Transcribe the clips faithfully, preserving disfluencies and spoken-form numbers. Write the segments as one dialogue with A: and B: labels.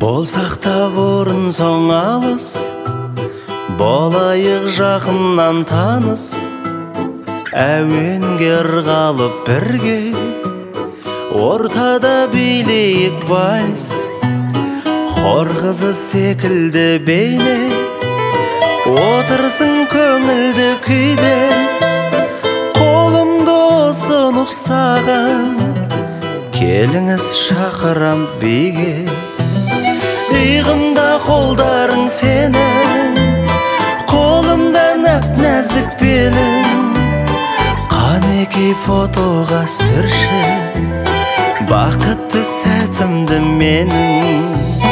A: Болсақ та бұрын соң алыс, болайық жақыннан таныс. Әуенге ырғалып бірге, ортада билейік вальс. Хор қызы секілді бейне, отырсың көңілді күйде. Қолымды ұсынып саған, келіңіз шақырам биге. Иығымда қолдарың сенің, қолымда нәп-нәзік белің. Қанекей фотоға сүрші, бақытты сәтімді менің.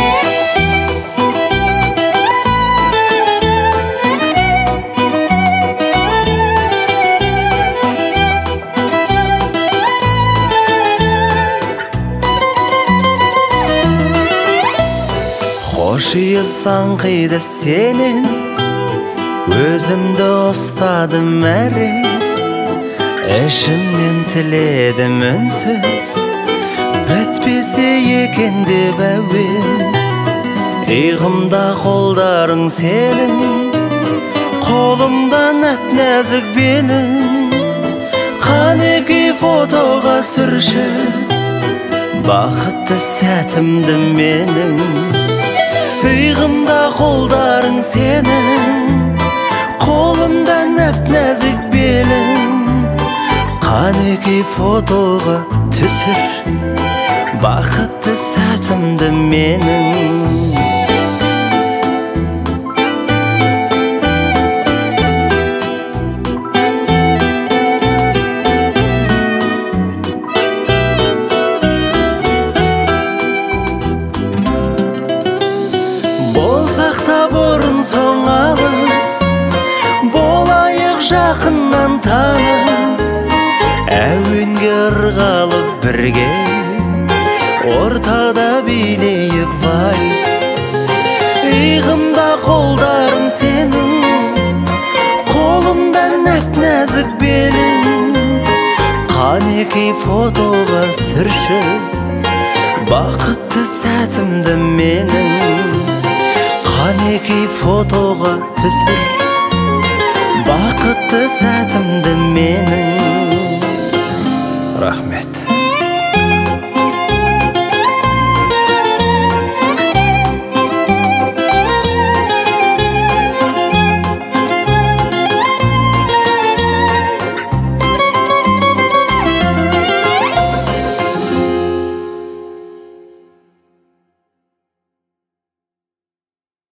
A: Хош иыссаң қиды сенен, өзімді ұстадым әрең. Ішімнен тіледім үнсіз, бітпесе екен деп әуен. Иығымда қолдарың сенің, қолымда нәп-нәзік белің. Қанекей фотоға сүрші, бақытты сәтімді менің. Иығымда қолдарың сенің, қолымда нәп-нәзік белің. Қанекей фотоға түсір, бақытты сәтімді менің. Болсақ та бұрын соң алыс, болайық жақыннан таныс. Әуенге ырғалып бірге, ортада билейік вальс. Иығымда қолдарың сенің, қолымда нәп-нәзік белің. Қанекей фотоға сүрші, бақытты сәтімді менің. Қанекей фотоға түсір, бақытты сәтімді менің. Рахмет.